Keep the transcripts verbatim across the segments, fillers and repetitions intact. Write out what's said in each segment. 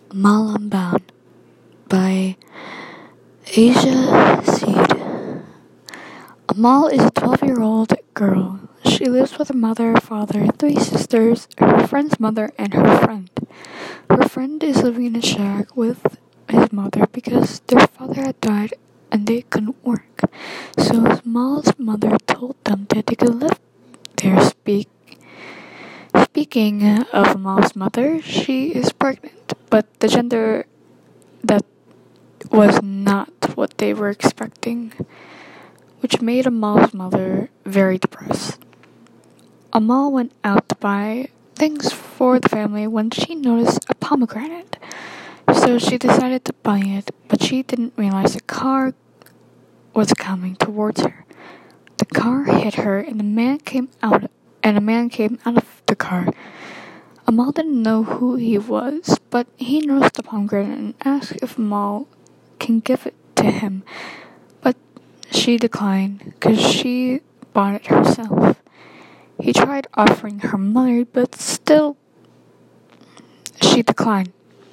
Mal Unbound by Asia Seed. Amal is a twelve-year-old girl. She lives with her mother, father, three sisters, her friend's mother, and her friend. Her friend is living in a shack with his mother because their father had died and they couldn't work. So Amal's mother told them that they could live there. Speak. Speaking of Amal's mother, she is pregnant, but the gender that was not what they were expecting, which made Amal's mother very depressed. Amal went out to buy things for the family when she noticed a pomegranate. So she decided to buy it, but she didn't realize a car was coming towards her. The car hit her and a man came out and a man came out of the car. Amal didn't know who he was, but he noticed the pomegranate and asked if Amal can give it to him. But she declined because she bought it herself. He tried offering her money, but still she declined.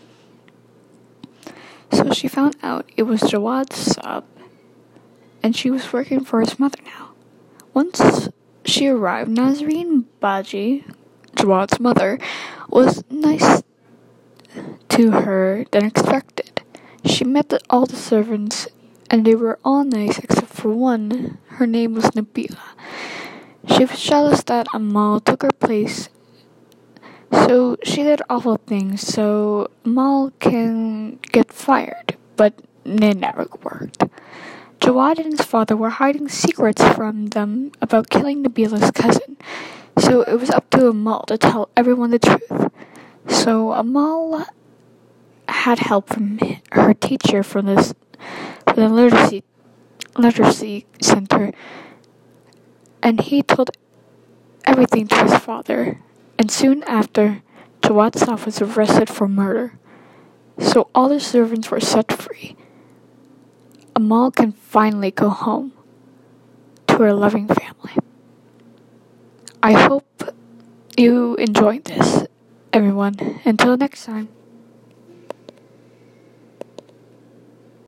So she found out it was Jawad's sub, and she was working for his mother now. Once she arrived, Nazreen Baji, Jawad's mother, was nice to her than expected. She met the, all the servants, and they were all nice except for one. Her name was Nabila. She was jealous that Amal took her place, so she did awful things so Amal can get fired, but it never worked. Jawad and his father were hiding secrets from them about killing Nabila's cousin, so it was up to Amal to tell everyone the truth. So Amal had help from her teacher from this from the literacy literacy center, and he told everything to his father. And soon after, Jawad's son was arrested for murder. So all the servants were set free. Amal can finally go home to her loving family. I hope you enjoyed this, everyone. Until next time.